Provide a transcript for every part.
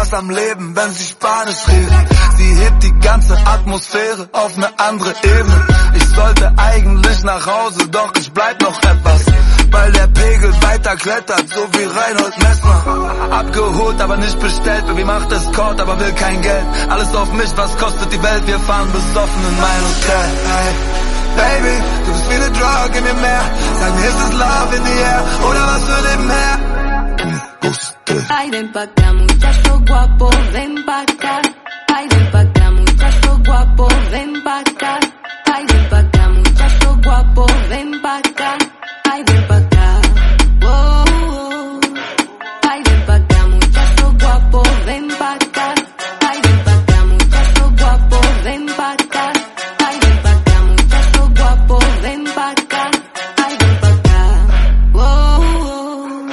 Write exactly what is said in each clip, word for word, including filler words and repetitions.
Spaß am Leben, wenn sie Spanisch redet. Sie hebt die ganze Atmosphäre auf eine andere Ebene. Ich sollte eigentlich nach Hause, doch ich bleib noch etwas, weil der Pegel weiter klettert, so wie Reinhold Messner. Abgeholt, aber nicht bestellt, Baby macht Escort, aber will kein Geld. Alles auf mich, was kostet die Welt, wir fahren besoffen in mein Hotel. Hey, Baby, du bist wie eine Drug, gib mir mehr. Sag mir, ist es Love in the air, oder was für nebenher? Ay, ven pa' acá, muchacho guapo, ven pa' acá. Ay, ven pa' acá, muchacho guapo, ven pa' acá. Ay, ven pa' acá, muchacho guapo, ven pa' acá. Ay, ven pa' acá, oh, oh. Ay, ven pa' acá, muchacho guapo, ven pa' acá. Ay, ven pa' acá, muchacho guapo, ven pa' acá. Ay, ven pa' acá, muchacho guapo, ven pa' acá. Ay, ven pa' acá, oh, oh.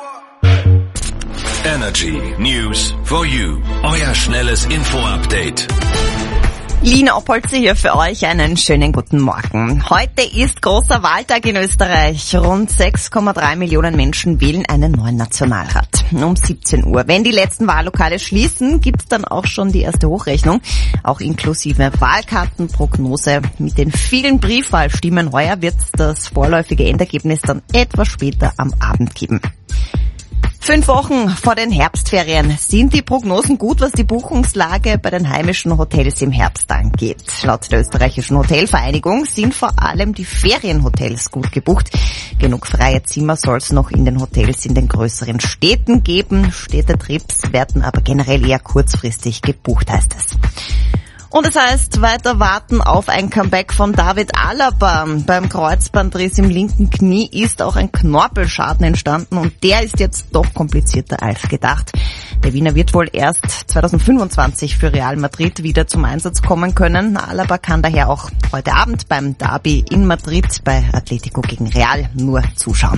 Energy News for You. Euer schnelles Info-Update. Lina Opolze hier für euch. Einen schönen guten Morgen. Heute ist großer Wahltag in Österreich. Rund sechs Komma drei Millionen Menschen wählen einen neuen Nationalrat. Um siebzehn Uhr. Wenn die letzten Wahllokale schließen, gibt's dann auch schon die erste Hochrechnung. Auch inklusive Wahlkartenprognose. Mit den vielen Briefwahlstimmen heuer wird's das vorläufige Endergebnis dann etwas später am Abend geben. Fünf Wochen vor den Herbstferien sind die Prognosen gut, was die Buchungslage bei den heimischen Hotels im Herbst angeht. Laut der österreichischen Hotelvereinigung sind vor allem die Ferienhotels gut gebucht. Genug freie Zimmer soll es noch in den Hotels in den größeren Städten geben. Städtetrips werden aber generell eher kurzfristig gebucht, heißt es. Und es heißt, weiter warten auf ein Comeback von David Alaba. Beim Kreuzbandriss im linken Knie ist auch ein Knorpelschaden entstanden und der ist jetzt doch komplizierter als gedacht. Der Wiener wird wohl erst zweitausendfünfundzwanzig für Real Madrid wieder zum Einsatz kommen können. Alaba kann daher auch heute Abend beim Derby in Madrid bei Atletico gegen Real nur zuschauen.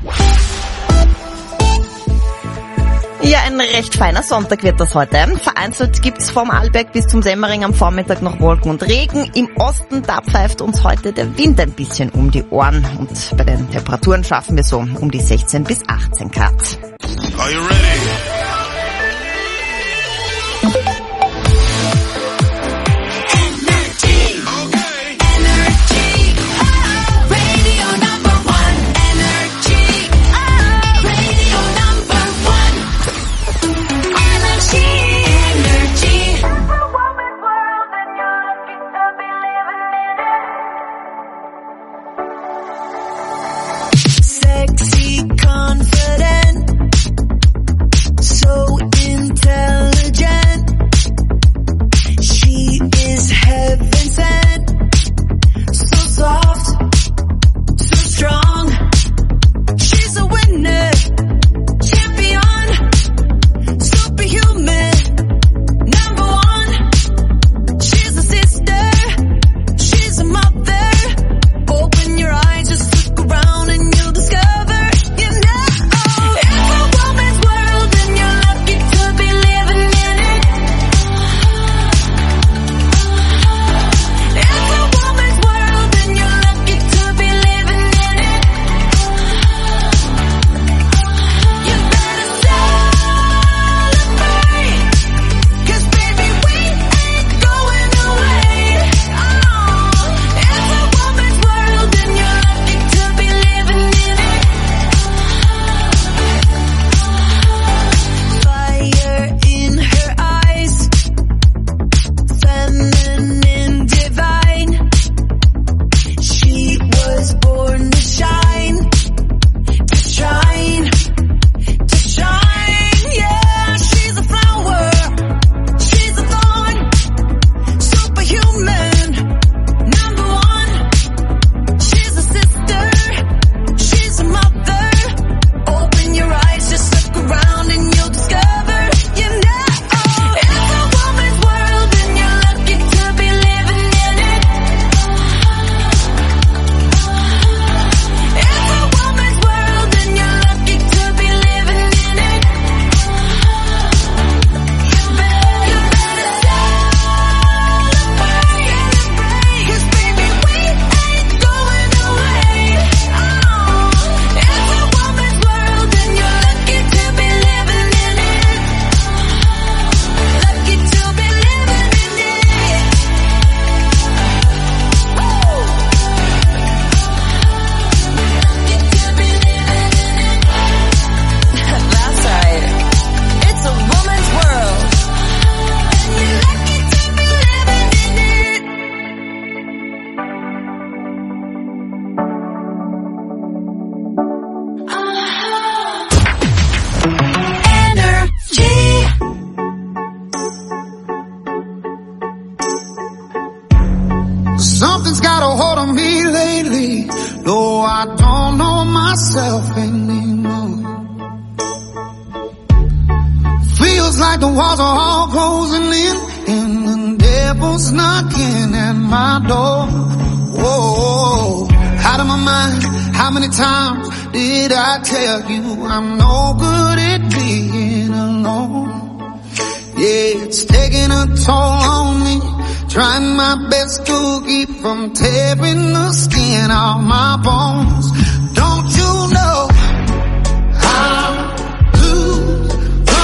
Ja, ein recht feiner Sonntag wird das heute. Vereinzelt gibt's vom Arlberg bis zum Semmering am Vormittag noch Wolken und Regen. Im Osten, da pfeift uns heute der Wind ein bisschen um die Ohren. Und bei den Temperaturen schaffen wir so um die sechzehn bis achtzehn Grad. Are you ready? Sexy, confident, the walls are all closing in, and the devil's knocking at my door. Whoa, out of my mind, how many times did I tell you I'm no good at being alone? Yeah, it's taking a toll on me, trying my best to keep from tearing the skin off my bones. Don't you know I'm lose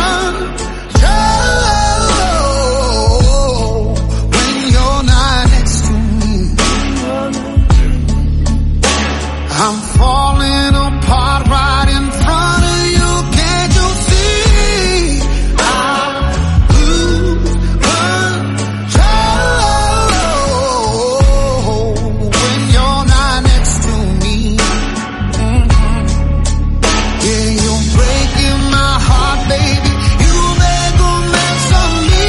control when you're not next to me? I'm falling apart right in front of you. Can't you see? I lose control when you're not next to me. Mm-hmm. Yeah, you're breaking my heart, baby. You make a mess of me.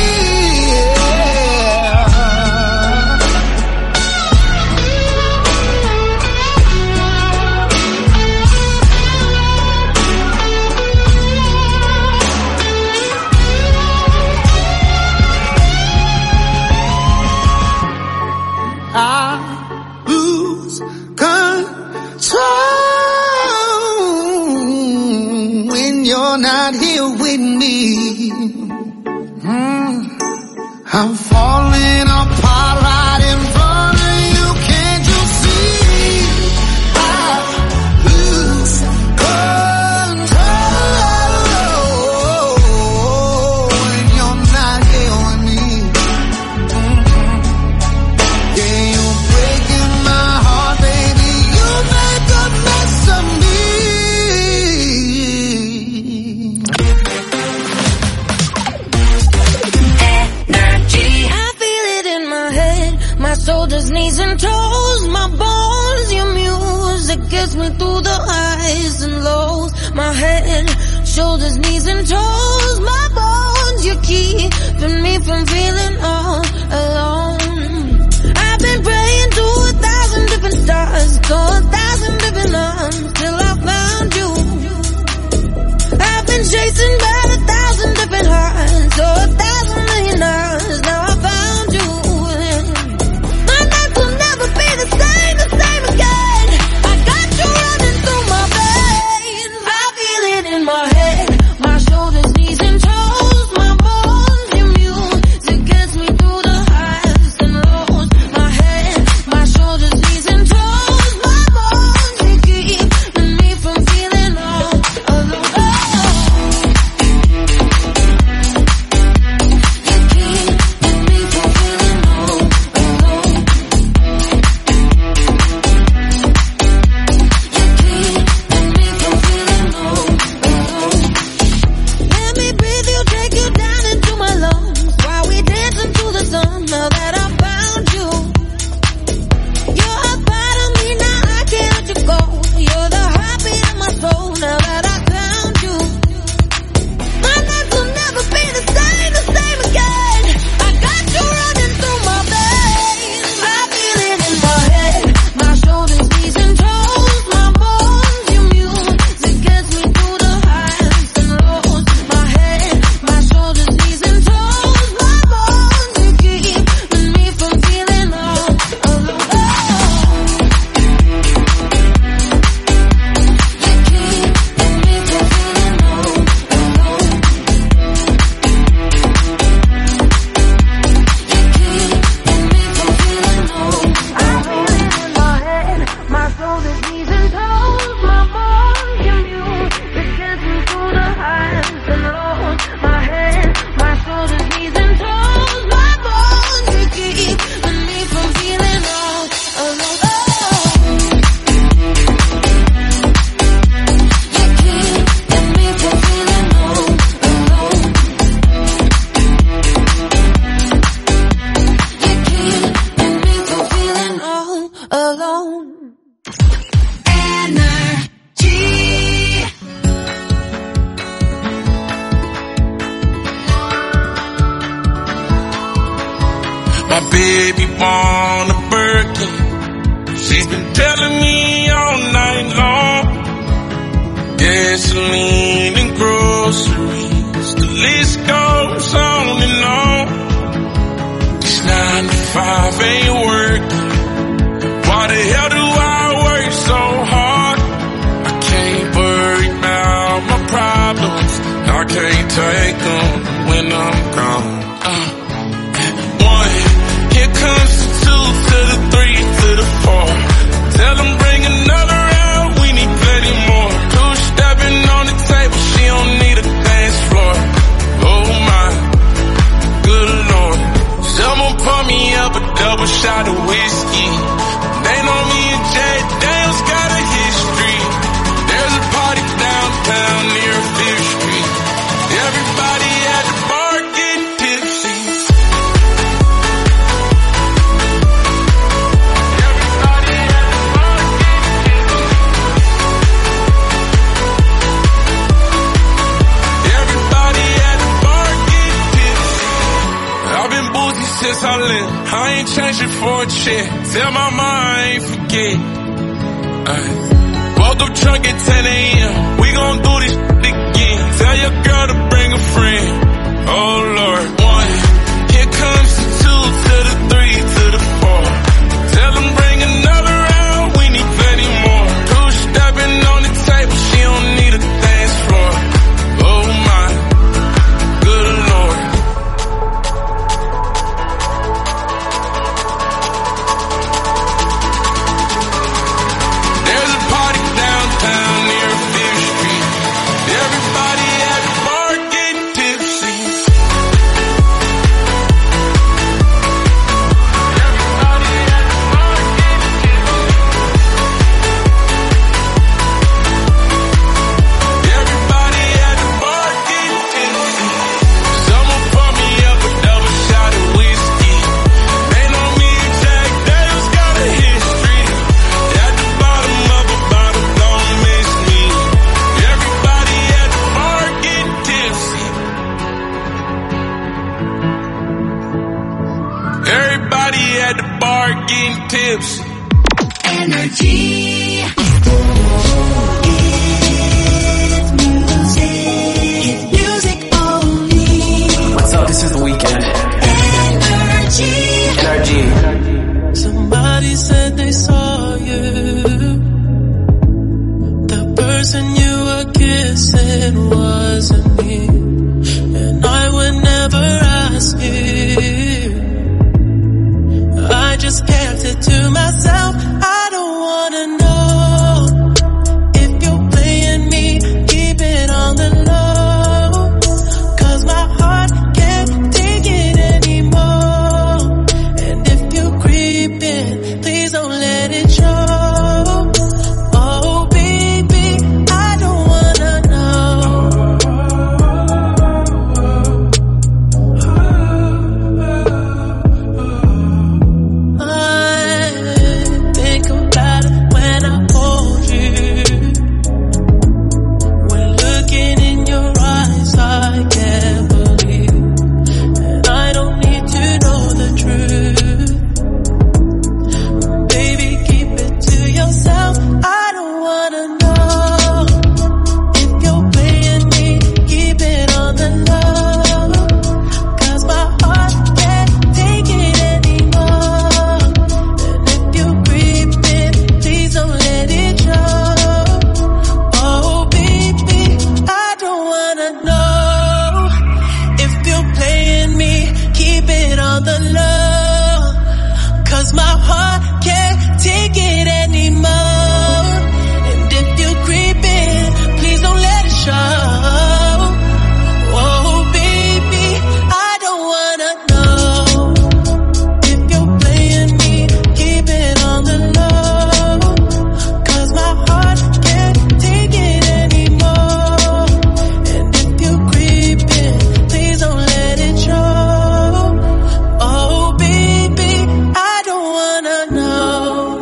I lose control when you're not here with me. Mm. I'm falling apart right in front of you. Can't you see? I lose control when you're not here with me. Mm-hmm. Yeah, you're breaking my heart, baby. You make a mess of me. I feel it in my head, my shoulders, knees and toes, my bones. Your music gets me through the highs and lows. My head, shoulders, knees and toes, my bones. You're keeping me from feeling all alone. I've been praying to a thousand different stars, to a thousand different arms, till I found you. I've been chasing by a thousand different hearts, so a thousand million hours. Now I found you. My nights will never be the same, the same again. I got you running through my veins. I feel it in my head, my shoulders, knees and toes, my bones. Your music gets me through the highs and lows. My head, my shoulders, knees and toes, my bones. You keeping me from feeling all alone. Let me breathe you, take you down into my lungs, while we dance into the sun. Now that I found you, you're a part of me, now I can't let you go. You're the heartbeat of my soul. Now that I found you, my nights will never be the same, the same again. I got you running through my veins. I feel it in my head, my shoulders, knees and toes, my bones. Your music gets me through the highs and lows. My head, my shoulders, knees and toes, my bones. You keeping me from feeling all alone. You keeping me from feeling all alone. I feel it in my head, my shoulders, knees and toes, my bones. Your music gets me through the highs and lows. My head, my shoulders, knees and toes, my bones. You keeping me from feeling all alone. You keeping me from feeling all alone. You keeping me from feeling all alone. Energy. My baby born a Birkin. She's been telling me all night long. Gasoline and groceries, the list goes five ain't working. Why the hell do I work so hard? I can't worry about my problems. I can't take them when I'm gone. Uh, one, here comes the two to the three to the four. Tell them bring another round, we need plenty more. Two stepping on the table, she don't need a dance floor. Oh my, good Lord. Someone pour me up a double shot of whiskey. They know me and Jay Daniels got a history. There's a party downtown near Fifth Street. Everybody at the bar getting tipsy. Everybody at the bar getting tipsy. Everybody at the bar getting tipsy. I've been boozy since I lived. I ain't changing for a chick. Tell my mom I ain't forget. Ay. Woke up drunk at ten a.m. We gon' do this shit again. Tell your girl to bring a friend. Oh Lord. One, here comes the two to the three to the four. Tell them bring another round, we need plenty more. Two stepping on the table, she don't need a dance floor. Oh my, good Lord. There's a party downtown near Fifth Street. Everybody at the bar getting tipsy. Everybody at the bar getting tipsy. Everybody at the bar getting tipsy. Someone pour me up a double shot of whiskey. They know me and Jack Daniels got a history. At the bottom of a bottle, don't miss me. Everybody at the bar getting tipsy. Everybody at the bar getting tipsy. Energy. It's music. Music only. What's up? This is The Weeknd. Energy. Energy. Somebody said they saw you. The person you were kissing wasn't me. And I would never ask you. I just kept it to myself. I don't wanna know if you're playing me. Keep it on the low. 'Cause my heart can't take it anymore. And if you're creeping, please don't let it show. Oh baby, I don't wanna know. I think about it when I hold you. When looking in your eyes, I can't believe. And I don't need to know the truth. Baby, keep it to yourself. I don't wanna know if you're playing me. Keep it on the low. 'Cause my heart can't take it anymore. And if you're creeping, please don't let it show. Oh baby, I don't wanna know if you're playing me. Keep it on the low. 'Cause my heart can't take it anymore. And if you're creeping, please don't let it show. Oh baby, I don't wanna know if you're playing me. Keep it on the low. 'Cause my heart can't take it anymore. And if you're creeping, please don't let it show. Oh baby, I don't wanna know.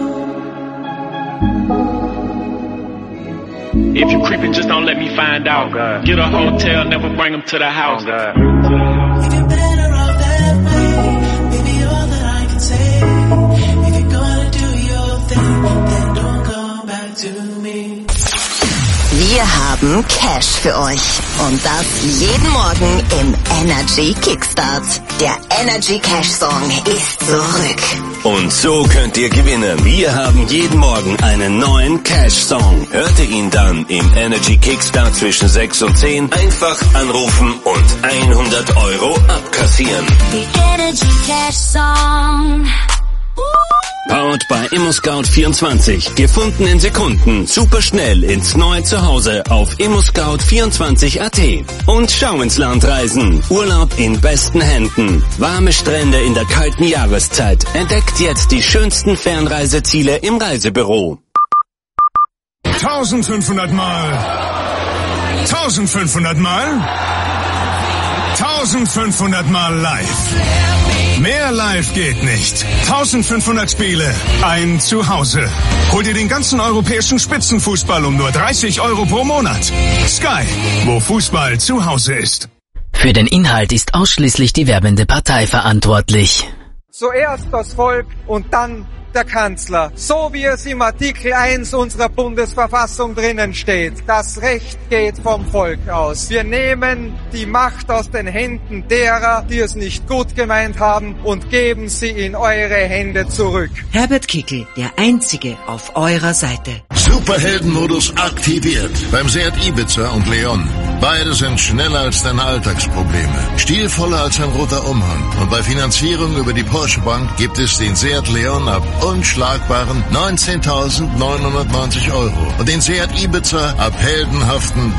If you creeping, just don't let me find out. Get a hotel, never bring them to the house. You're better off that way. Baby, all that I can say. If you're gonna do your thing, then don't come back to me. Wir haben haben Cash für euch. Und das jeden Morgen im Energy Kickstart. Der Energy Cash Song ist zurück. Und so könnt ihr gewinnen. Wir haben jeden Morgen einen neuen Cash-Song. Hört ihr ihn dann im Energy Kickstart zwischen sechs und zehn, einfach anrufen und hundert Euro abkassieren. The Energy Cash Song. Powered by ImmoScout vierundzwanzig. Gefunden in Sekunden. Super schnell ins neue Zuhause auf immoscout vierundzwanzig Punkt at. Und schau ins Land reisen. Urlaub in besten Händen. Warme Strände in der kalten Jahreszeit. Entdeckt jetzt die schönsten Fernreiseziele im Reisebüro. eintausendfünfhundert Mal. eintausendfünfhundert Mal. eintausendfünfhundert Mal live. Mehr live geht nicht. eintausendfünfhundert Spiele, ein Zuhause. Hol dir den ganzen europäischen Spitzenfußball um nur dreißig Euro pro Monat. Sky, wo Fußball zu Hause ist. Für den Inhalt ist ausschließlich die werbende Partei verantwortlich. Zuerst das Volk und dann der Kanzler. So wie es im Artikel eins unserer Bundesverfassung drinnen steht. Das Recht geht vom Volk aus. Wir nehmen die Macht aus den Händen derer, die es nicht gut gemeint haben, und geben sie in eure Hände zurück. Herbert Kickl, der Einzige auf eurer Seite. Superheldenmodus aktiviert beim Seat Ibiza und Leon. Beide sind schneller als deine Alltagsprobleme, stilvoller als ein roter Umhang. Und bei Finanzierung über die Porsche Bank gibt es den Seat Leon ab unschlagbaren neunzehntausendneunhundertneunzig Euro und den Seat Ibiza ab heldenhaften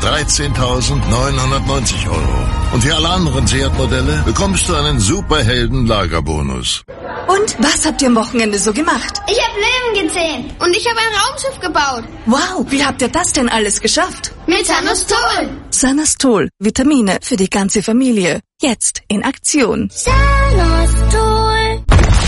dreizehntausendneunhundertneunzig Euro. Und für alle anderen Seat-Modelle bekommst du einen Superhelden-Lagerbonus. Und was habt ihr am Wochenende so gemacht? Ich habe Löwen gezähmt und ich habe ein Raumschiff gebaut. Wow, wie habt ihr das denn alles geschafft? Mit Sanostol. Sanostol, Vitamine für die ganze Familie. Jetzt in Aktion. Sanostol.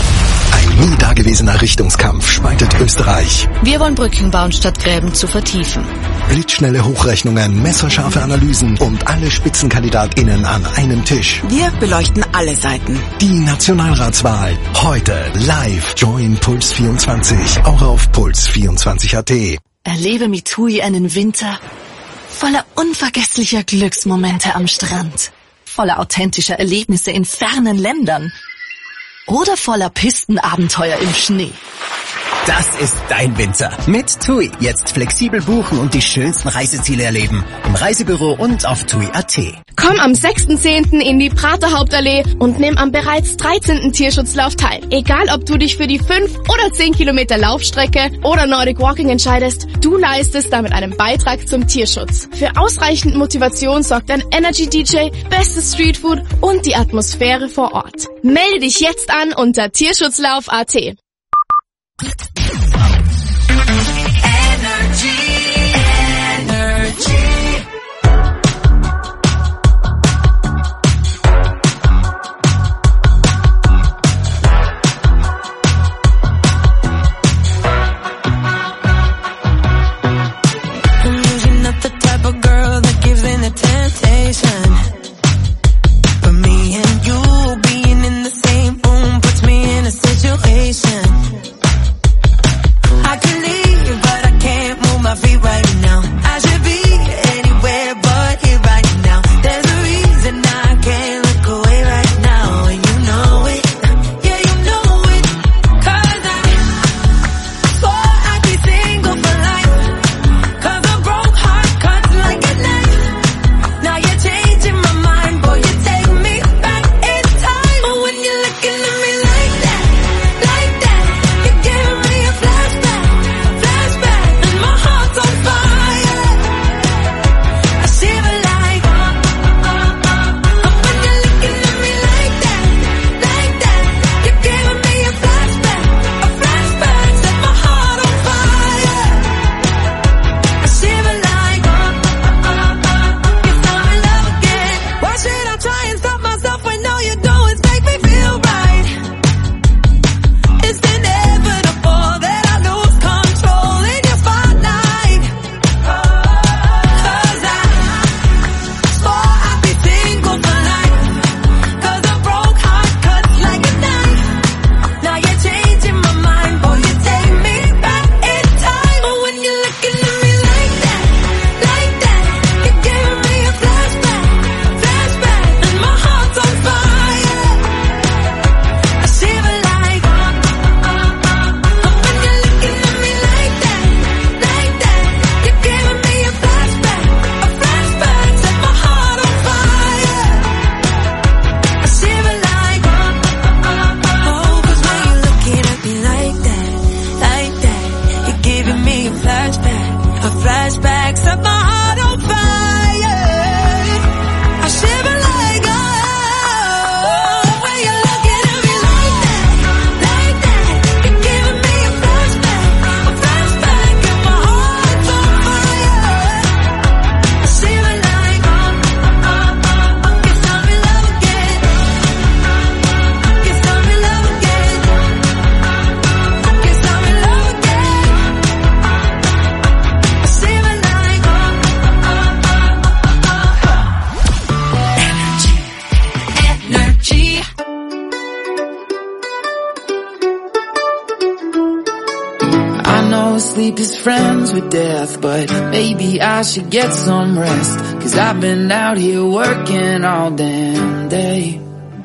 Nie dagewesener Richtungskampf spaltet Österreich. Wir wollen Brücken bauen, statt Gräben zu vertiefen. Blitzschnelle Hochrechnungen, messerscharfe Analysen und alle SpitzenkandidatInnen an einem Tisch. Wir beleuchten alle Seiten. Die Nationalratswahl. Heute live. Join Puls vierundzwanzig. Auch auf puls vierundzwanzig Punkt at. Erlebe mit TUI einen Winter voller unvergesslicher Glücksmomente am Strand. Voller authentischer Erlebnisse in fernen Ländern. Oder voller Pistenabenteuer im Schnee. Das ist dein Winter. Mit TUI. Jetzt flexibel buchen und die schönsten Reiseziele erleben. Im Reisebüro und auf tui Punkt at. Komm am sechsten zehnten in die Prater Hauptallee und nimm am bereits dreizehnten Tierschutzlauf teil. Egal, ob du dich für die fünf oder zehn Kilometer Laufstrecke oder Nordic Walking entscheidest, du leistest damit einen Beitrag zum Tierschutz. Für ausreichend Motivation sorgt ein Energy D J, bestes Streetfood und die Atmosphäre vor Ort. Melde dich jetzt an unter tierschutzlauf Punkt at. sleep is friends with death, but maybe I should get some rest, 'cause I've been out here working all damn day.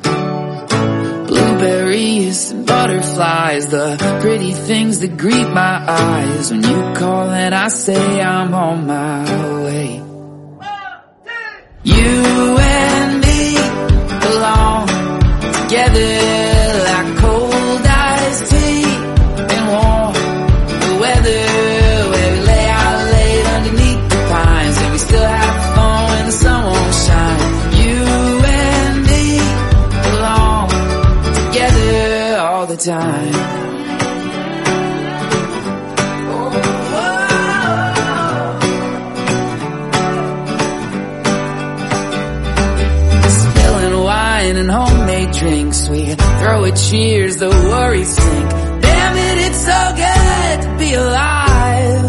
Blueberries and butterflies, the pretty things that greet my eyes when you call and I say I'm on my way. You and me belong together like cold iced tea and warm weather, where we lay out late underneath the pines and we still have fun when the sun won't shine. You and me belong together all the time. Spilling wine and homemade drinks, we throw a cheers, the worries sink. Damn it, it's so good to be alive.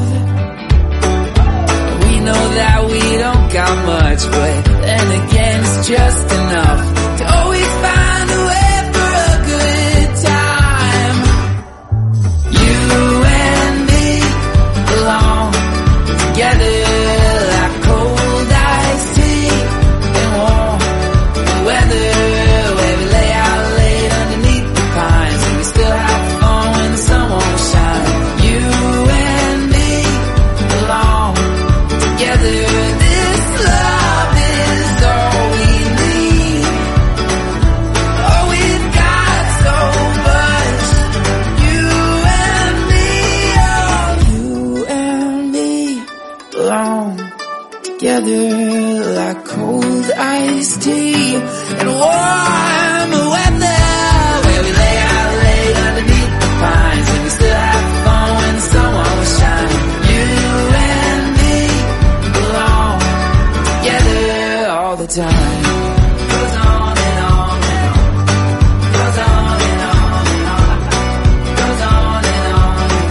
We know that we don't got much, but then again it's just enough to always find a way for a good time. You and me belong together like cold iced tea and warm weather, where we lay out late underneath the pines and we still have fun when the sun won't shine. You and me belong together. This love is all we need. Oh, we've got so much. You and me, oh, you and me belong together like cold iced tea and warm weather, where we lay out late underneath the pines and we still have fun when the sun won't shine. You and me belong together all the time. Goes on and on and on. Goes on and on and on. Goes on and on and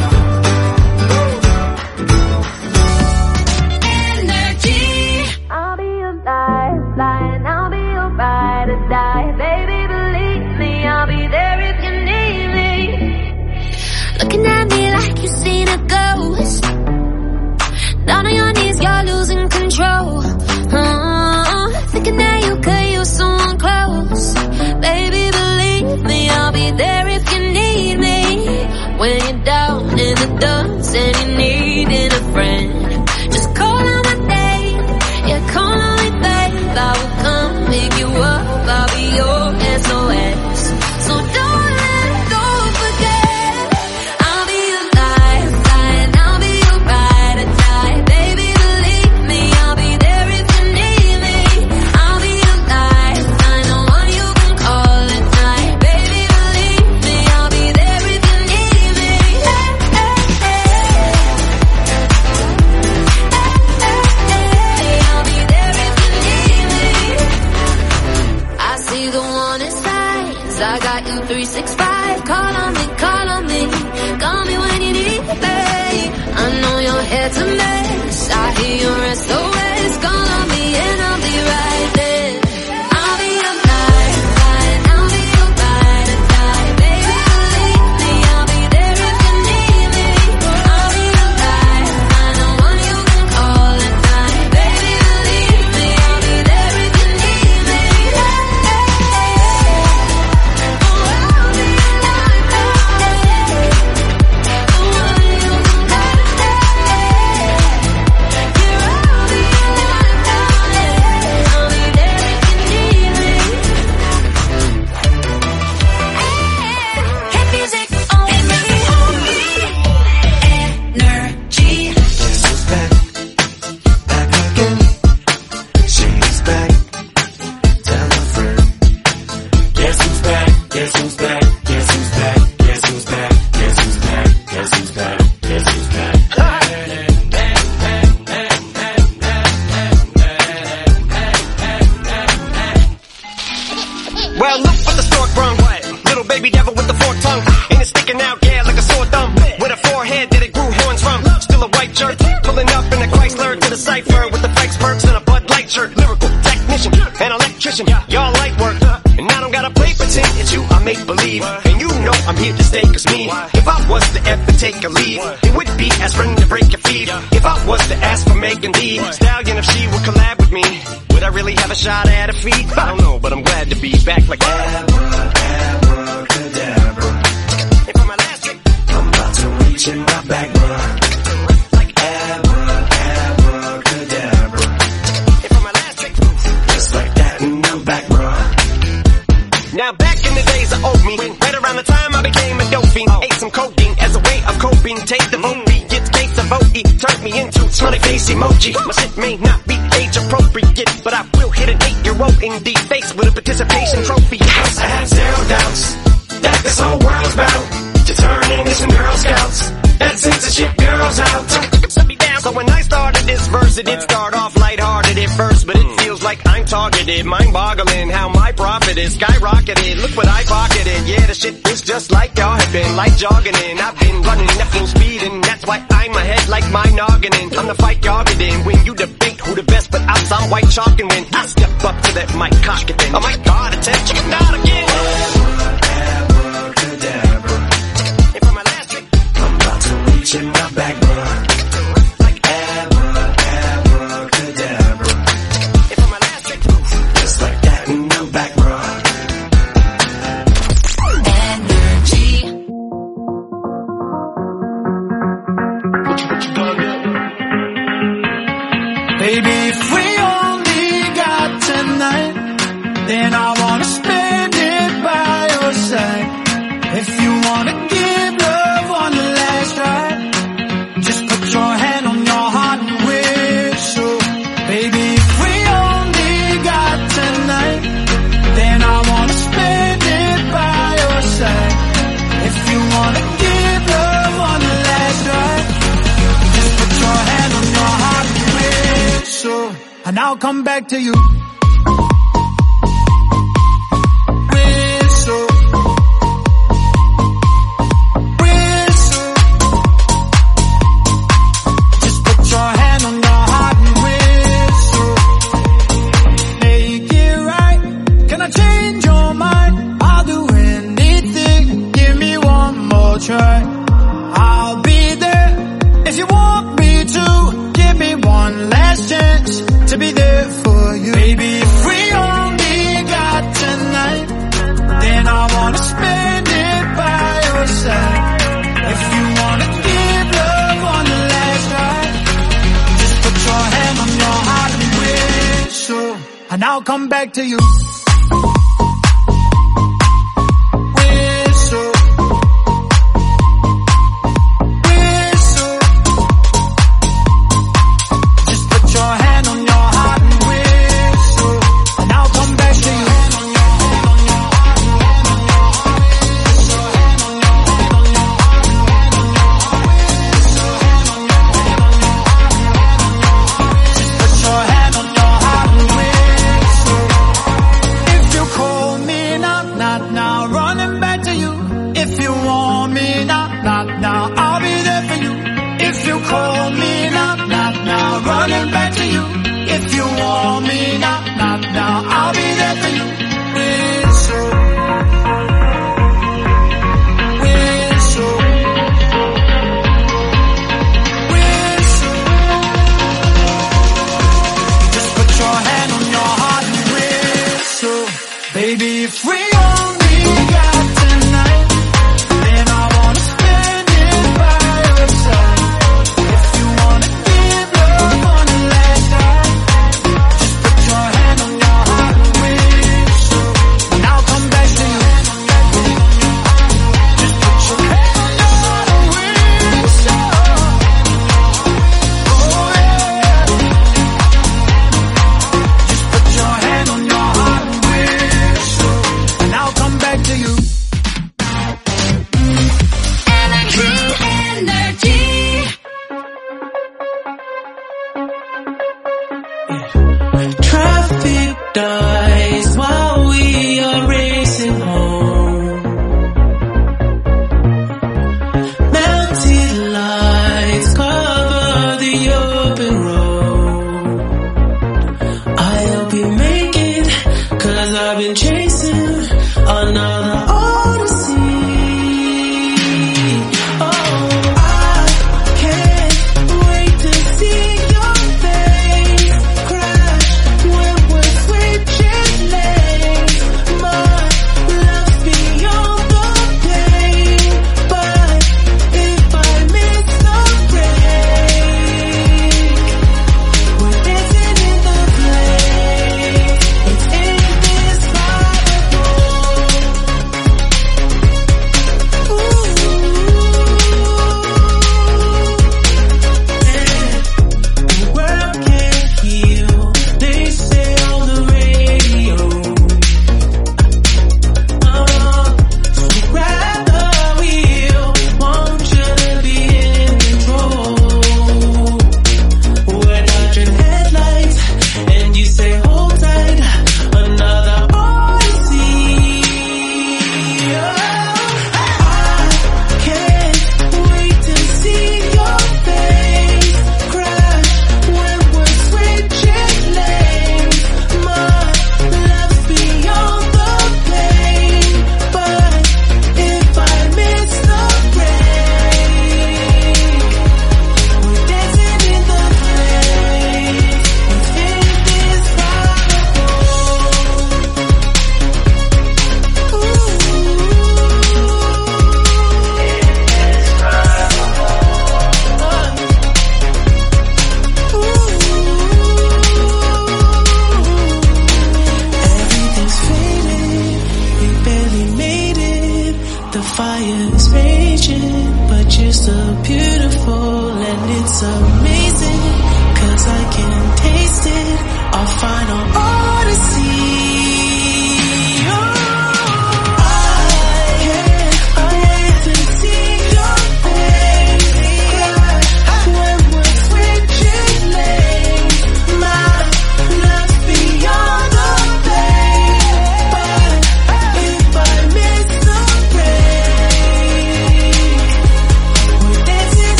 on. Energy. I'll be your lifeline, I'll be your ride or die. Baby, believe me, I'll be there if you need me. Looking at me like you've seen a ghost. Down on your knees, you're losing control. Uh, thinking that you could use someone close. Baby, believe me, I'll be there if you need me. When you're down in the dumps and you're needing a friend, just call on my name. Yeah, call on me, babe. I will come pick you up. I'll be your S O S. So don't let go, forget. I'll be your lifeline, I'll be your ride or die. Baby, believe me, I'll be there if you need me. I'll be your lifeline, the one you can call at night. Baby, believe me, I'll be there if you need me. Hey, hey, hey. I'll be there if you need me. I see the one inside. I got you three six five. Call on me, call on me. Call me when you need me. I know your head's a mess. I hear your S O S. Call on me and I'll be right there. I'll be your lifeline, I'll be your ride or die. Baby, believe me, I'll be there if you need me. I'll be your lifeline, the one you can call at night. Baby, believe me, I'll be there if you need me. Hey, hey, hey. Oh, I'll be your lifeline, the one you can call at night. Yeah, I'll be your lifeline, I'll be there if you need me. Hit music only. Energy. Guess who's back? Back again. She's back. Tell a friend. Guess who's back? Guess who's back? Guess who's back? Guess who's back? Guess who's back? Guess who's back? Guess who's back? Well, look what the stork brung. Little baby devil with the forked tongue. And it's sticking out, yeah, like a sore thumb. With a forehead that it grew horns from. Still a white jerk. Pulling up in a Chrysler to the cipher with the Fikes perks and a Bud Light shirt. Lyrical technician and electrician. Y'all light work. And I don't gotta play pretend it's you, I make believe. And you know I'm here to stay, cause me, if I was to ever take a leave, it would be as friend to break your feet. If I was to ask for Megan Thee Stallion, if she would collab with me, would I really have a shot at her feet? I don't know, but I'm glad to be back like abracadabra. And for my last trick, I'm about to reach in my back, bruh. Like abracadabra. And for my last trick, just like that, and I'm back, bruh. Now back in the days I owed me, right around the time I became a dope fiend, ate some codeine as a way of coping, take the vote beat, get case of O E, turned me into smiley face emoji. My shit may not be age appropriate, but I will hit an eight-year-old in the face with a participation trophy. Yes, I have zero doubts that this whole world's bound to turn into some Girl Scouts and censorship girls out. Set me down. So when I started this verse, it did start off lighthearted at first, but it feels like I'm targeted, mind-boggling how my profit is skyrocketed. Look what I pocketed. Yeah, the shit is just like y'all have been, like jogging in. I've been running at full speed, and that's why I'm ahead like my noggin. I'm the fight y'all get in when you debate who the best, but I'm some white chalk, and when I step up to that mic, cock it then. Oh my God, attempt chicken out again. Abracadabra. And for my last trick, I'm about to reach in my back, bruh. Like abracadabra. And for my last trick, just like that, and I'm back, bruh. Energy. Baby, if we only got tonight, then I wanna spend it by your side. If you wanna give love on the last ride, just put your hand on your heart and whistle. Baby, if we only got tonight, then I wanna spend it by your side. If you wanna give love on the last ride, just put your hand on your heart and whistle, and I'll come back to you. Whistle. Whistle. Just put your hand on your heart and whistle. Make it right. Can I change your mind? I'll do anything. Give me one more try. I'll be there if you want me to. Give me one last chance to be there for you. Baby, if we only got tonight, then I wanna spend it by your side. If you wanna give love on the last ride, just put your hand on your heart and whistle, and I'll come back to you. Whistle. Whistle. Just put your hand on your heart and whistle, and I'll come back to you. Put your hand on your heart and whistle. If you call me now, not now, running back to you. If you want me now, not now, I'll be there for you. If you call me now, not now, running back to you. If you want me now, not now, I'll be there for you. Whistle. Whistle. Whistle. Just put your hand on your heart and whistle. Baby, if we only got tonight, then I wanna spend it by your side. If you wanna give love on the last ride, just put your hand on your heart and whistle, and I'll come back to you. Just put your hand on your heart and whistle. Oh yeah. Just put your hand on your heart and whistle, and I'll come back to you. Energy, energy. Traffic dies while we are racing home. Mounted lights cover the open road. I'll be making, cause I've been chasing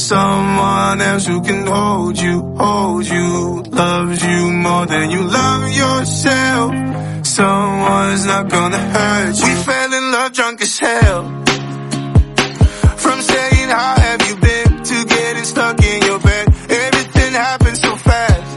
Someone else who can hold you, hold you, loves you more than you love yourself. Someone's not gonna hurt you. We fell in love drunk as hell. From saying how have you been to getting stuck in your bed. Everything happened so fast.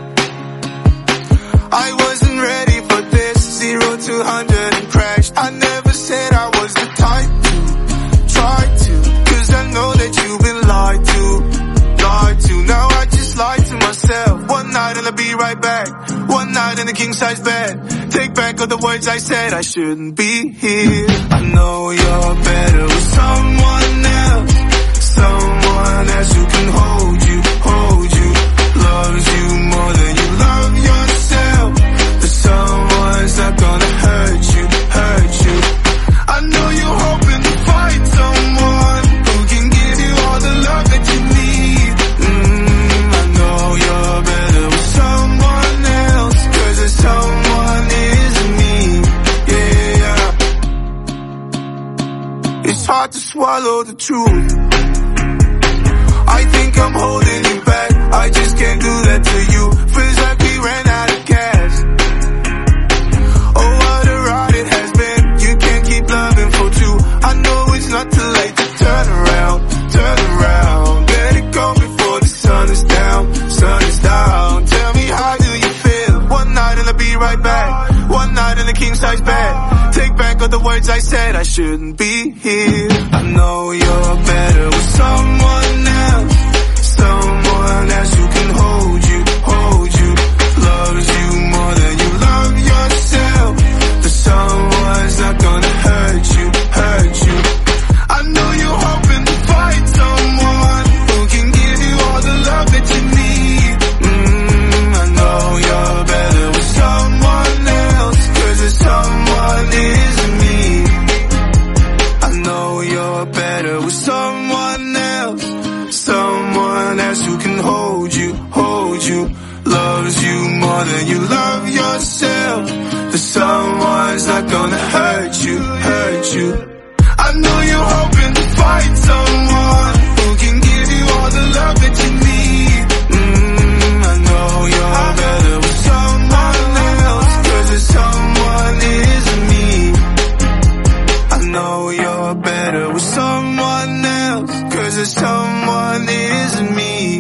I wasn't ready for this. Zero to hundred and crashed. I never said I was the type to try to, cause I know that you've been lied to, lied to. Now I just lied to myself. One night and I'll be right back. One night in a king size bed. Take back all the words I said. I shouldn't be here. I know you're better with someone else. Someone else who can hold you, hold you, loves you more than you love yourself. But someone's not gonna hurt you, hurt you. I know you're hoping to find someone who can give you all the love that you need. Mm, I know you're better with someone else, cause there's someone isn't me. Yeah, it's hard to swallow the truth. I think I'm holding you back. I just can't do that to you. Feels like we ran out of gas. Oh, what a ride it has been. You can't keep loving for two. I know it's not too late to turn around, turn around. Let it go before the sun is down, sun is down. Tell me, how do you feel? One night and I'll be right back. One night in a king size bed. Take back all the words I said. I shouldn't be here. I know you're better with someone else. Someone else who can hold you, hold you, loves you more than you love yourself. But someone's not gonna hurt you, hurt you. I know you're hoping to find someone who can give you all the love that you need. Mm, I know you're better with someone else, cause there's someone isn't me. I know you're better with someone else. Someone else who can hold you, hold you, loves you more than you love yourself. But someone's not gonna hurt you, hurt you. I know you're hoping to find someone who can give you all the love that you need. Mm, I know you're better with someone else, cause there's someone isn't me. I know you're better with someone else, cause there's someone isn't me.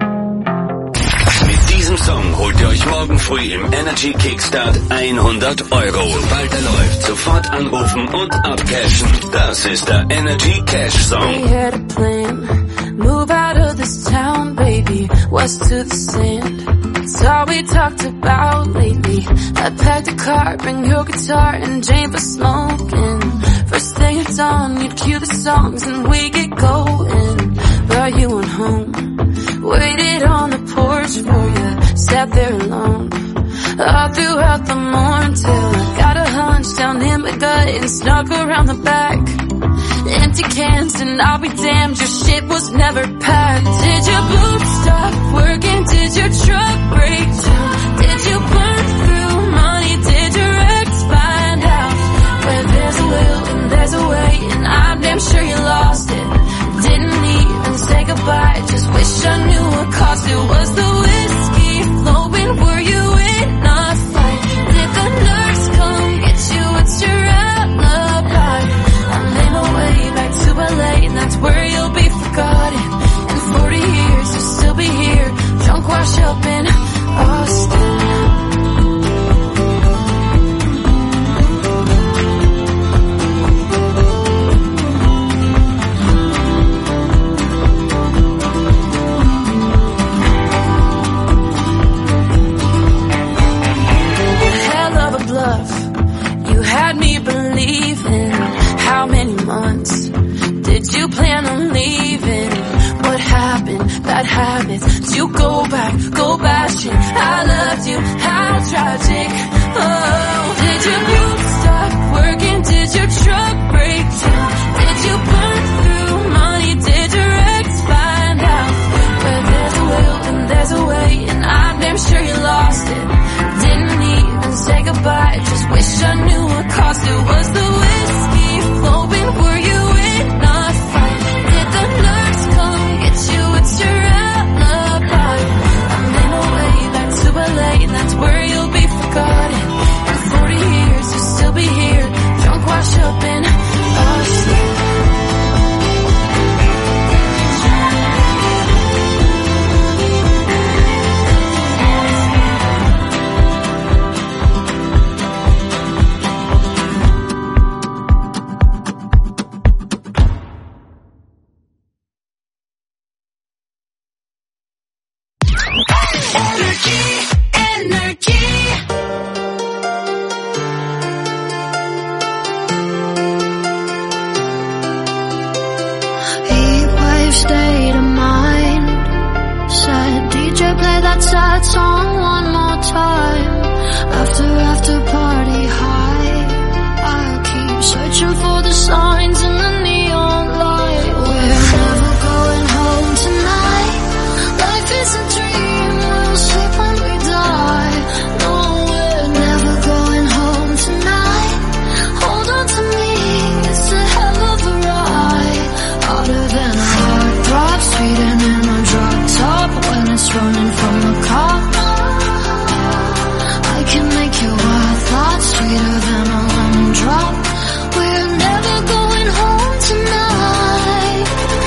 Mit diesem Song holt ihr euch morgen früh im Energy Kickstart hundert Euro. Sobald er läuft, sofort anrufen und abcashen. Das ist der Energy Cash Song. We had a plan, move out of this town, baby, west to the sand. It's all we talked about lately. I packed a car, bring your guitar and Jane for smoking. First thing at dawn, you'd cue the songs and we get going. Brought you on home, waited on the porch for you, sat there alone. All throughout the morning till I got a hunch down in my gut and snuck around the back. Empty cans and I'll be damned, your shit was never packed. Did your boots stop working? Did your truck break down? Did you burn through money? Did your ex find out? Where there's a will and there's a way, and I'm damn sure you lost it. Didn't even say goodbye, just wish I knew what caused it. Was the whiskey flowing? Were you in a fight? Did the nurse come get you? What's your alibi? I made my way back to L A, and that's where you'll be forgotten. In forty years you'll still be here, drunk, washed up in Austin. You had me believing. How many months did you plan on leaving? What happened? Bad habits. Did you go back, go bashing? I loved you, how tragic. Oh, did your boots stop working? Did your truck break down? Did you burn through money? Did your ex find out? Where there's a will and there's a way, and I'm damn sure you lost it. Didn't even say goodbye, just wish I knew what caused it. Was the whiskey flowing? Were you in a fight? Did the nurse come get you? It's energy. Heatwave state of mind. Said D J play that sad song one more time. After after party high, I'll keep searching for the signs in the neon light. We're never going home tonight. Life is a dream, we'll sleep when we die. No, we're never going home tonight. Hold on to me, it's a hell of a ride. Harder than a heart throb, speeding in a drop top when it's running from the cop. I can make your wild thoughts sweeter than a lemon drop. We're never going home tonight.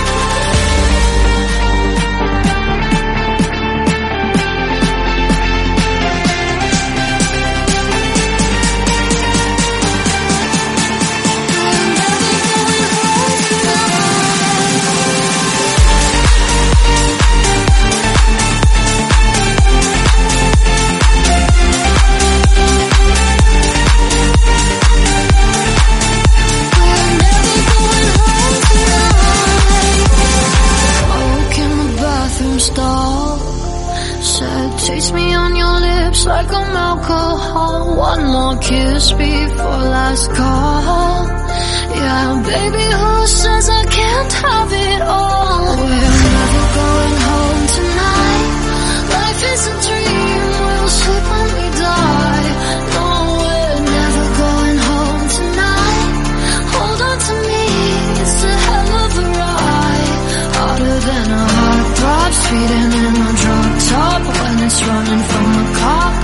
Stall. Said, taste me on your lips like I'm alcohol. One more kiss before last call. Yeah, baby, who says I can't have it all? We're never going home tonight. Life is a dream, we'll sleep when we die. No, we're never going home tonight. Hold on to me, it's a hell of a ride. Harder than a heart throb, speeding in a drop top when it's running from a cop.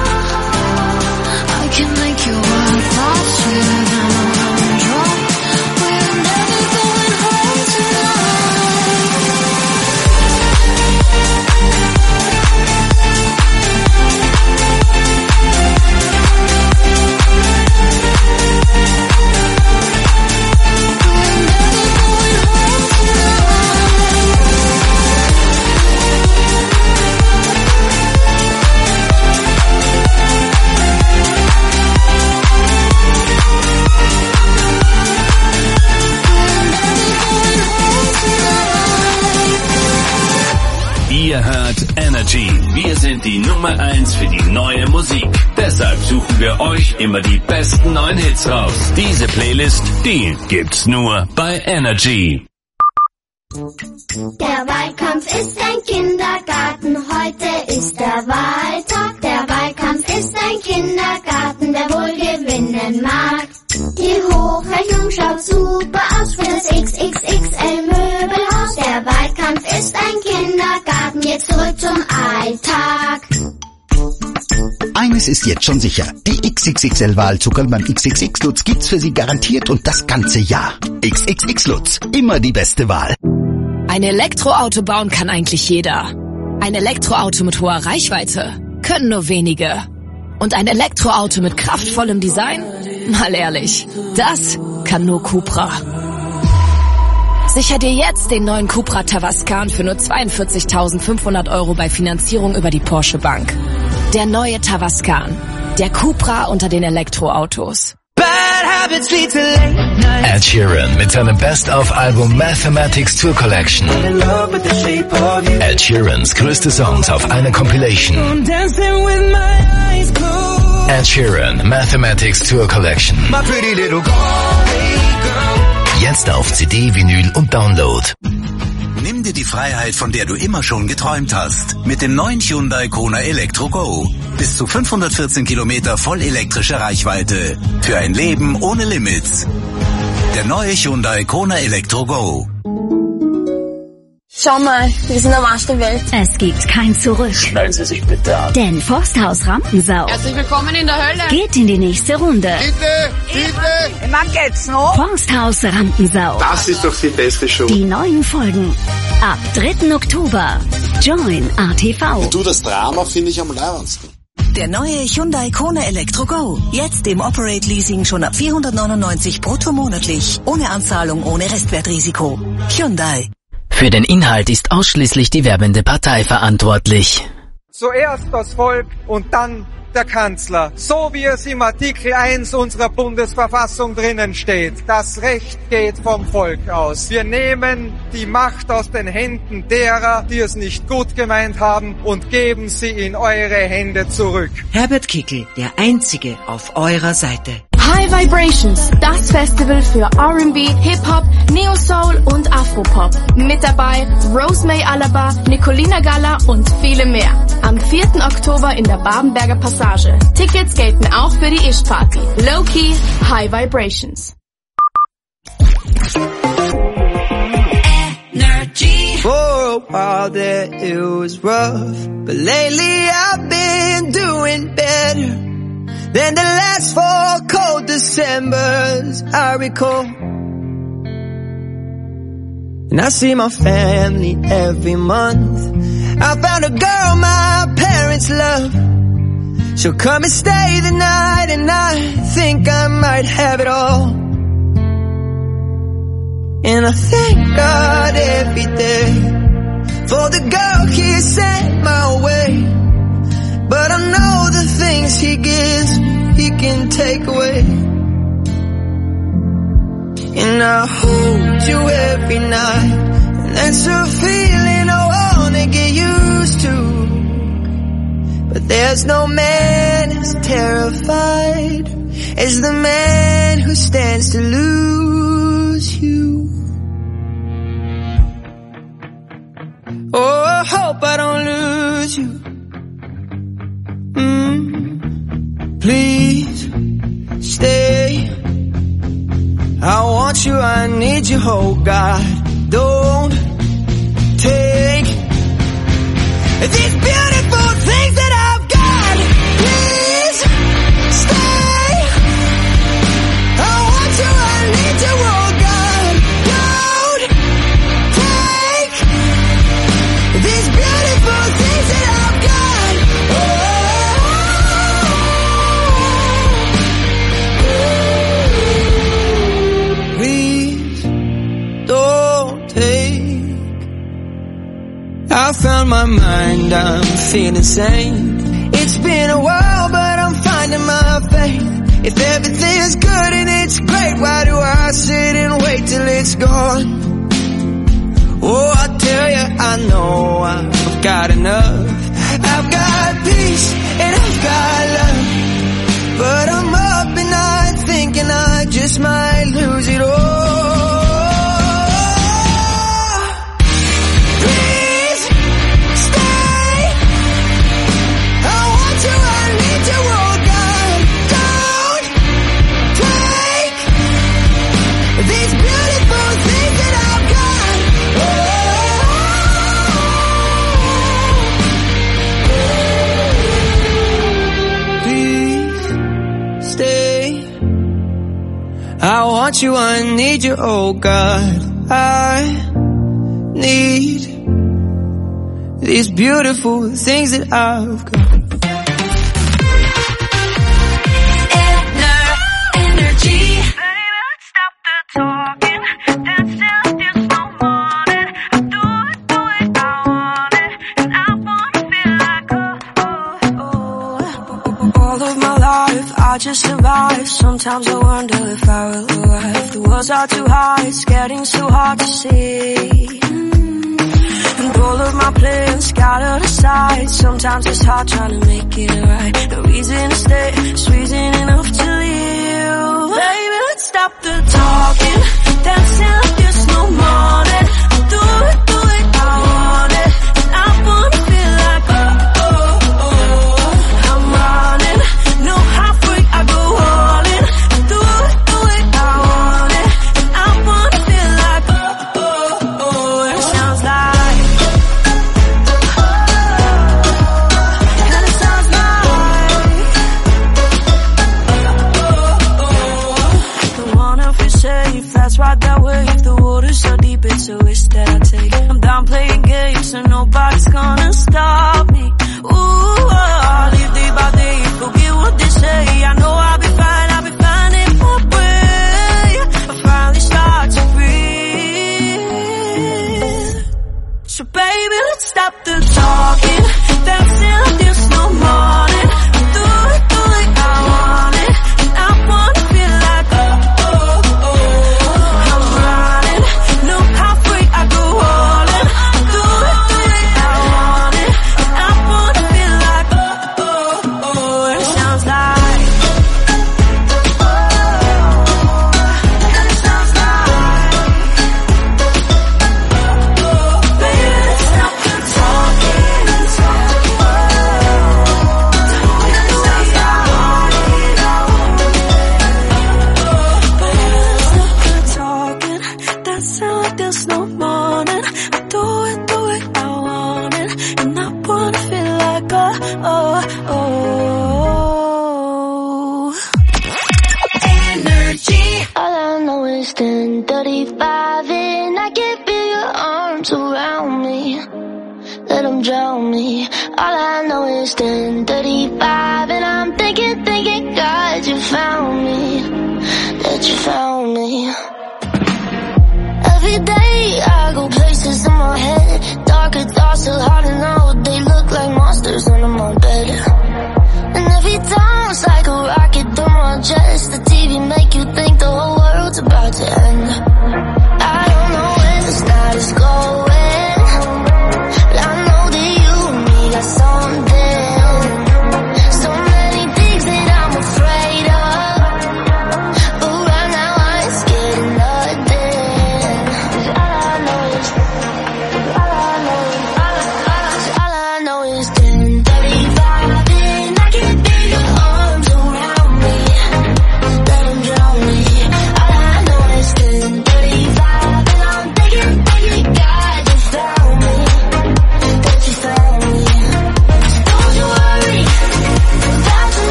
I can make your wild thoughts sweeter than a lemon drop. We're never going home tonight. Ihr hört Energy. Wir sind die Nummer eins für die neue Musik. Deshalb suchen wir euch immer die besten neuen Hits raus. Diese Playlist, die gibt's nur bei Energy. Der Wahlkampf ist ein Kindergarten, heute ist der Wahltag. Der Wahlkampf ist ein Kindergarten, der wohl gewinnen mag. Die Hochrechnung schaut super aus für das X X X L-Möbelhaus. Der Wahlkampf ist ein Kindergarten, jetzt zurück zum Alltag. Eines ist jetzt schon sicher, die X X X L-Wahlzucker beim X X X Lutz gibt's für Sie garantiert und das ganze Jahr. X X X Lutz, immer die beste Wahl. Ein Elektroauto bauen kann eigentlich jeder. Ein Elektroauto mit hoher Reichweite können nur wenige. Und ein Elektroauto mit kraftvollem Design? Mal ehrlich, das kann nur Cupra. Sicher dir jetzt den neuen Cupra Tavascan für nur zweiundvierzigtausendfünfhundert Euro bei Finanzierung über die Porsche Bank. Der neue Tavascan, der Cupra unter den Elektroautos. Ed Sheeran mit seinem Best-of-Album Mathematics Tour Collection. Ed Sheerans größte Songs auf einer Compilation. Ed Sheeran Mathematics Tour Collection. Jetzt auf C D, Vinyl und Download. Nimm dir die Freiheit, von der du immer schon geträumt hast. Mit dem neuen Hyundai Kona Elektro Go. Bis zu fünfhundertvierzehn Kilometer voll elektrische Reichweite. Für ein Leben ohne Limits. Der neue Hyundai Kona Elektro Go. Schau mal, wir sind am Arsch der Welt. Es gibt kein Zurück. Schnallen Sie sich bitte an. Denn Forsthaus Rampensau Herzlich willkommen in der Hölle. geht in die nächste Runde. Bitte, bitte. Wann geht's noch? Forsthaus Rampensau. Das ist doch die beste Show. Die neuen Folgen. Ab dritten Oktober. Join A T V. Du, das Drama finde ich am leibendsten. Der neue Hyundai Kona Elektro Go. Jetzt im Operate Leasing schon ab vierhundertneunundneunzig brutto monatlich. Ohne Anzahlung, ohne Restwertrisiko. Hyundai. Für den Inhalt ist ausschließlich die werbende Partei verantwortlich. Zuerst das Volk und dann der Kanzler. So wie es im Artikel eins unserer Bundesverfassung drinnen steht. Das Recht geht vom Volk aus. Wir nehmen die Macht aus den Händen derer, die es nicht gut gemeint haben, und geben sie in eure Hände zurück. Herbert Kickl, der Einzige auf eurer Seite. High Vibrations, das Festival für R and B, Hip-Hop, Neo-Soul und Afropop. Mit dabei Rosemary Alaba, Nicolina Galla und viele mehr. Am vierten Oktober in der Babenberger Passage. Tickets gelten auch für die Ish-Party. Low-Key, High Vibrations. Energy. For a while there it was rough, but lately I've been doing better than the last four cold Decembers I recall. And I see my family every month. I found a girl my parents love. She'll come and stay the night, and I think I might have it all. And I thank God every day for the girl He sent my way. But I know the things He gives me, He can take away. And I hold you every night, and that's a feeling I wanna get used to. But there's no man as terrified as the man who stands to lose you. Oh, I hope I don't lose you. Mm, please stay. I want you, I need you, oh God. Don't take these beautiful things that I've got. Please stay. I want you, I need you, oh God. Don't take these beautiful things that I've got. Oh. Please don't take. I found my mind, I'm feeling sane. It's been a while, but I'm finding my faith. If everything's good and it's great, why do I sit and wait till it's gone? Oh, I tell you, I know I've got enough. I've got peace and I've got love, but I'm up at night thinking I just might lose it all. I want you, I need you, oh God. I need these beautiful things that I've got. Energy. I just survive. Sometimes I wonder if I will arrive. The walls are too high, it's getting so hard to see. And all of my plans scattered aside. Sometimes it's hard trying to make it right. No reason to stay, just reason enough to leave. Baby, let's stop the talking, dancing like there's no morning. Do it, do it, I want it. And I wanna feel like oh, oh, oh. I'm running, no halfway, I go all in. Do it, do it, I want it. And I wanna feel like oh, oh, oh. And it sounds like and it sounds like the one who feels safe, that's right that way. If and I wanna feel like oh, oh, oh. Energy. All I know is ten thirty-five and I can feel your arms around me. Let them drown me. All I know is ten thirty-five and I'm thinking, thinking, God, you found me. That you found me. Every day I go places in my head. Darker thoughts so hard to know. They look like monsters under my bed. And every time it's like a rocket through my chest. The T V make you think the whole world's about to end. I don't know where this night is going.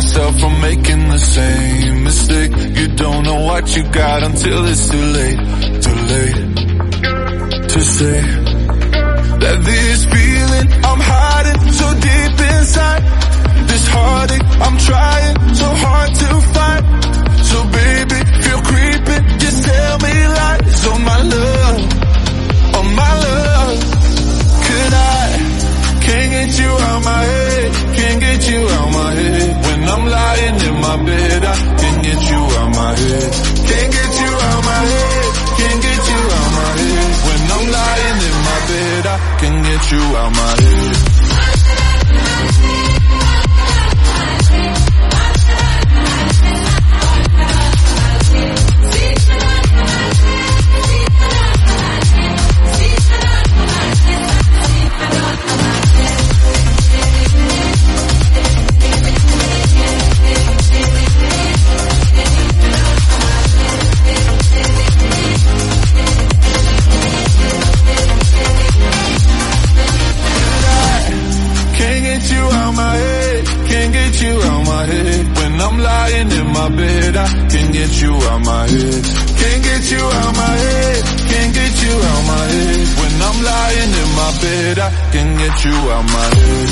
yourself from making the same mistake. You don't know what you got until it's too late, too late to say that this feeling I'm hiding so deep inside, this heartache I'm trying so hard to find. So baby, feel creeping, just tell me lies on my love, on my love. Could I, can't get you out my head, can't get you out my head. When I'm lying in my bed, I can't get you out my head. Can't get you out my head, can't get you out my head. When I'm lying in my bed, I can get you out my head. I'm lying in my bed, I can't get you out my head. Can't get you out my head, can't get you out my head. When I'm lying in my bed, I can get you out my head.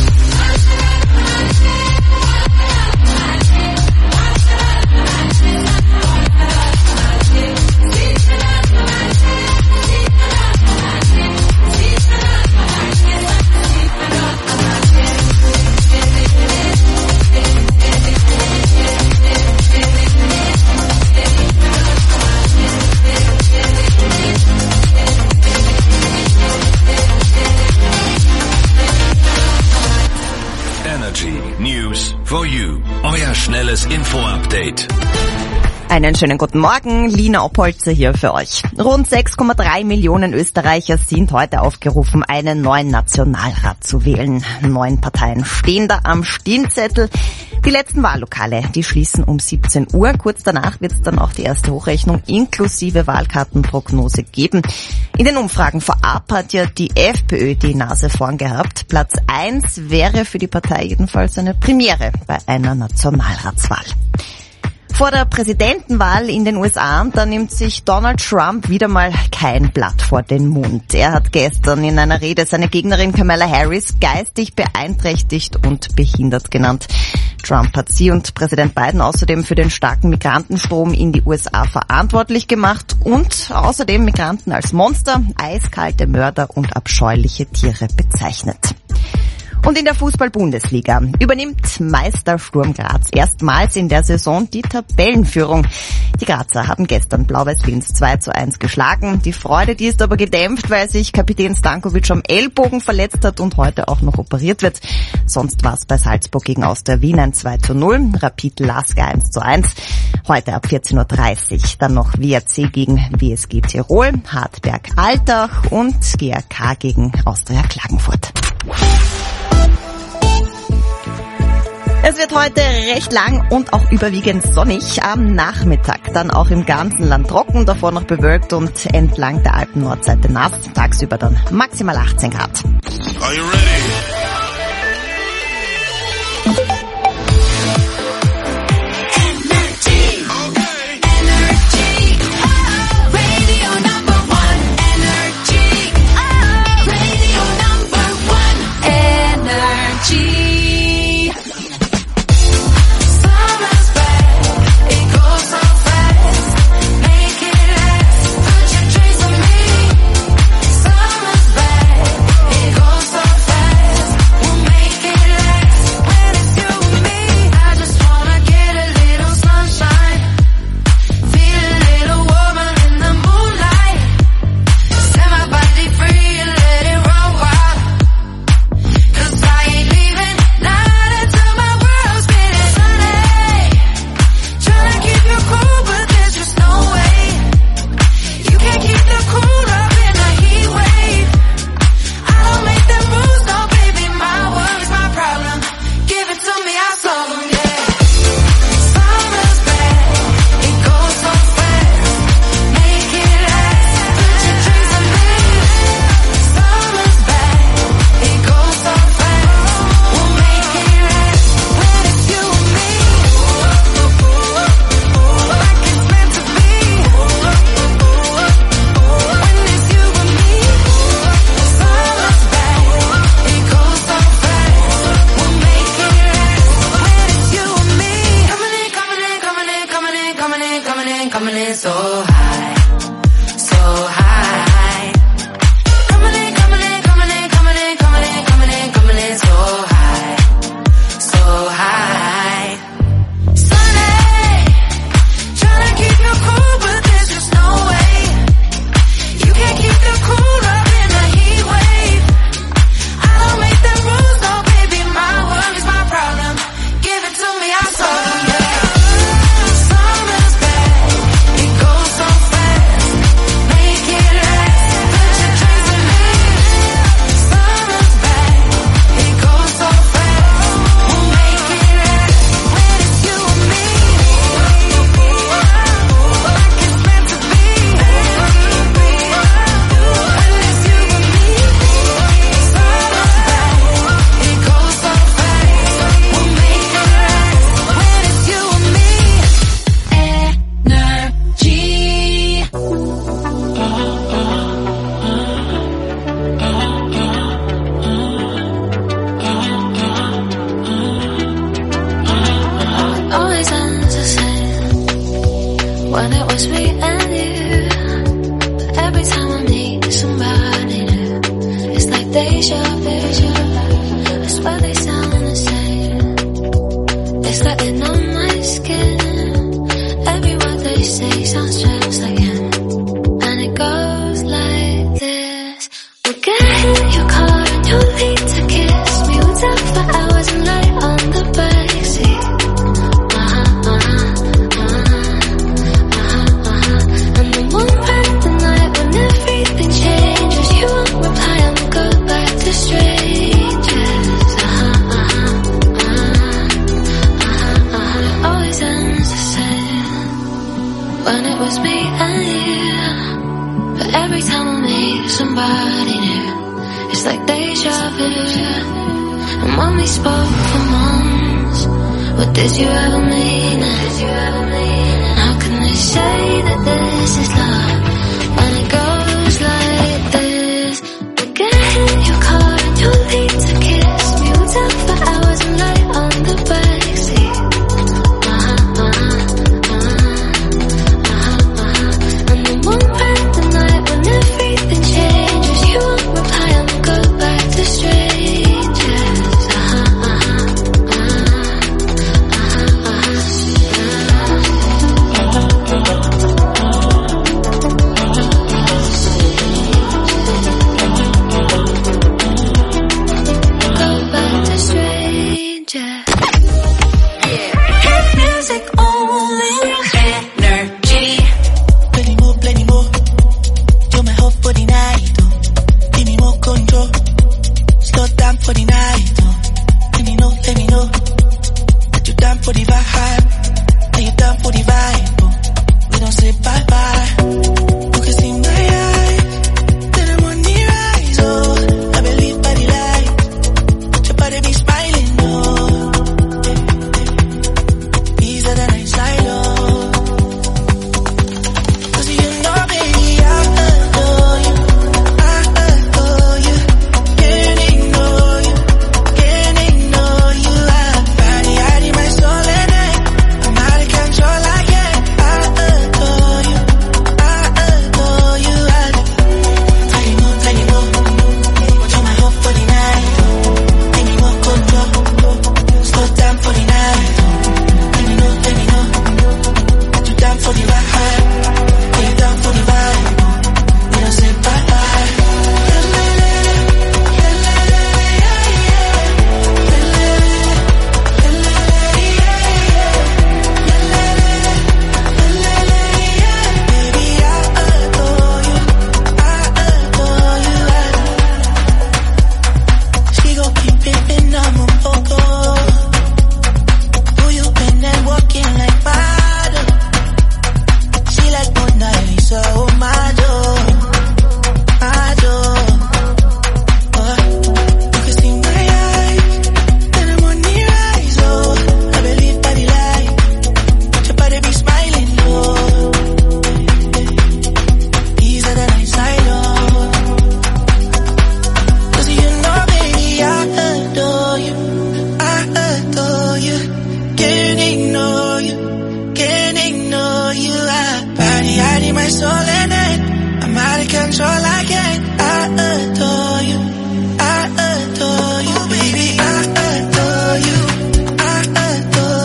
For You, euer schnelles Info-Update. Einen schönen guten Morgen, Lina Oppolzer hier für euch. Rund sechs Komma drei Millionen Österreicher sind heute aufgerufen, einen neuen Nationalrat zu wählen. Neun Parteien stehen da am Stimmzettel. Die letzten Wahllokale, die schließen um siebzehn Uhr. Kurz danach wird es dann auch die erste Hochrechnung inklusive Wahlkartenprognose geben. In den Umfragen vorab hat ja die FPÖ die Nase vorn gehabt. Platz eins wäre für die Partei jedenfalls eine Premiere bei einer Nationalratswahl. Vor der Präsidentenwahl in den U S A, da nimmt sich Donald Trump wieder mal kein Blatt vor den Mund. Er hat gestern in einer Rede seine Gegnerin Kamala Harris geistig beeinträchtigt und behindert genannt. Trump hat sie und Präsident Biden außerdem für den starken Migrantenstrom in die U S A verantwortlich gemacht und außerdem Migranten als Monster, eiskalte Mörder und abscheuliche Tiere bezeichnet. Und in der Fußball-Bundesliga übernimmt Meister Sturm Graz erstmals in der Saison die Tabellenführung. Die Grazer haben gestern Blau-Weiß-Linz zwei zu eins geschlagen. Die Freude, die ist aber gedämpft, weil sich Kapitän Stankovic am Ellbogen verletzt hat und heute auch noch operiert wird. Sonst war es bei Salzburg gegen Austria Wien ein zwei zu null, Rapid Lasker eins zu eins. Heute ab vierzehn Uhr dreißig dann noch W R C gegen W S G Tirol, Hartberg Altach und G R K gegen Austria Klagenfurt. Es wird heute recht lang und auch überwiegend sonnig. Am Nachmittag dann auch im ganzen Land trocken, davor noch bewölkt und entlang der alten Nordseite nass. Tagsüber dann maximal achtzehn Grad. Are you ready? Fast deja vu. I swear they sound the same. It's like they're on my skin. Every word they say sounds just like him. And it goes like this. We'll get in your car and you'll need to kiss me. We'll talk for hours and lie on the backseat. Uh-huh, uh-huh, uh-huh, uh-huh. And then we'll pack the night when everything changes. You won't reply and we'll go back to strangers. Uh-huh, uh-huh, uh-huh, uh-huh, uh-huh. Always ends the same when it was me and you. But every time I meet somebody new, it's like deja vu. And when we spoke for months, what did you ever mean? How can they say that this is love?